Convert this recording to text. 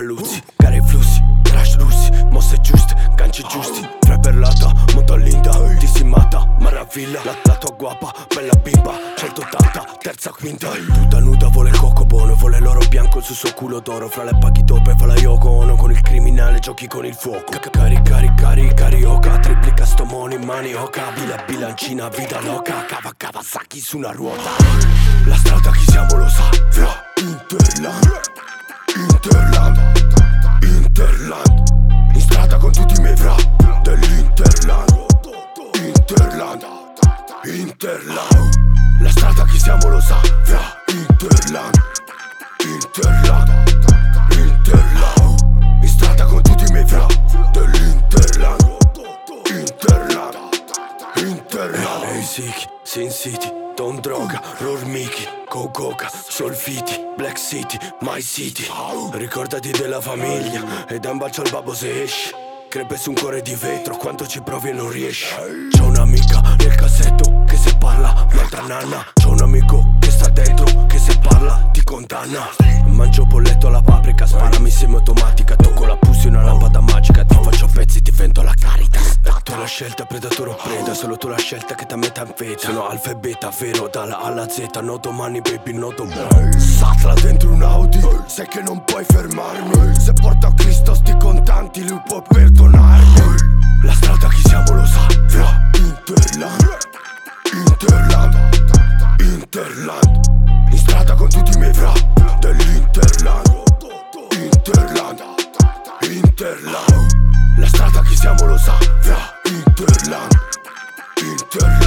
Paluzzi, gare ai flussi, crash russi, mosse giuste, ganci giusti. Fra perlata, molto linda, ti si mata, maravilla. La tua guapa, bella bimba, 180, terza quinta. Tutta nuda vuole il cocobono, vuole l'oro bianco sul suo culo d'oro. Fra le paghi dope fa la Yoko Ono, con il criminale giochi con il fuoco. Carioca, triplica sto mono in manioca. Bila bilancina, vita loca, cava Kawasaki su una ruota. La strada chi siamo lo sa, fra Interland, in strada con tutti i miei fra dell'Interland. La strada chi siamo lo sa, fra Interland, in strada con tutti i miei fra dell'Interland. Ehi Siki, Sin City, Don Droga, Rormiki, Coca, Solfiti, Black City, My City. Ricordati della famiglia e da un bacio al babbo se esci. Crepe su un cuore di vetro, quanto ci provi e non riesci. C'ho un'amica nel cassetto che se parla manda nanna. C'ho un amico che sta dentro che se parla ti condanna. Mangio polletto alla paprika, sparami semiautomatica. Tocco la pussy una lampada magica, ti faccio pezzi, ti vento la carità. Tu la scelta, predatore o preda, solo tu la scelta che da metanfeta. Sono alfa e beta, vero, dalla A alla Z. No domani baby, no domani. Satla dentro un Audi, sai che non puoi fermarmi. Se porto a Cristo sti contanti, lui può perdonarmi. La strada chi siamo lo sa, fra Interland, in strada con tutti i miei fra dell'Interland. La strada chi siamo lo sa, fra Interland.